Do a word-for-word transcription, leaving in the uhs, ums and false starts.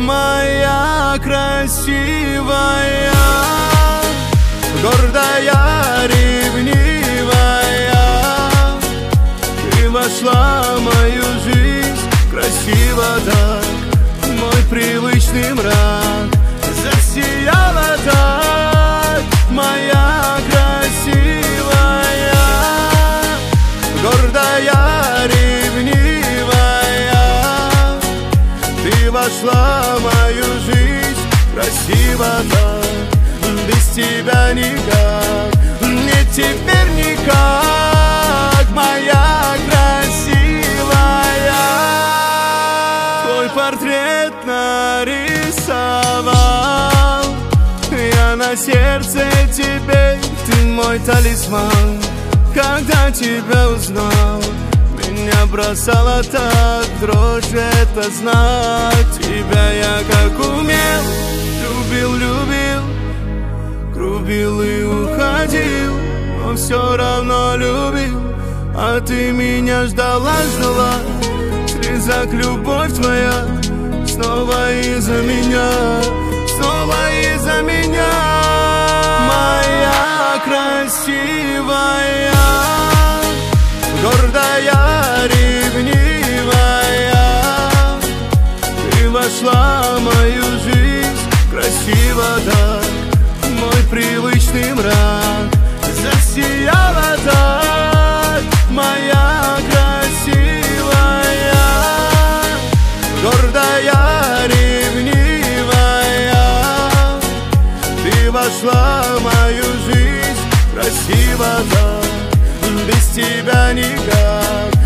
моя красивая, гордая, ревнивая. Ты вошла в мою жизнь красиво так, мой привычный мрак засияла так, моя красивая, гордая, ревнивая. Ты вошла в мою жизнь красиво так, без тебя никак, не теперь никак, моя красивая. Твой портрет нарисовал я на сердце, теперь ты мой талисман. Когда тебя узнал, меня бросала так дрожь, это знак. Тебя я как умел, любил, любил, грубил и уходил, но все равно любил. А ты меня ждала, ждала, слезак любовь твоя, снова из-за меня, снова из-за меня. Моя красивая, гордая, ревнивая. Ты вошла в мою жизнь красиво так, мой привычный мрак засияла так, моя красивая, гордая, ревнивая. Ты вошла в мою жизнь красиво так, без тебя никак,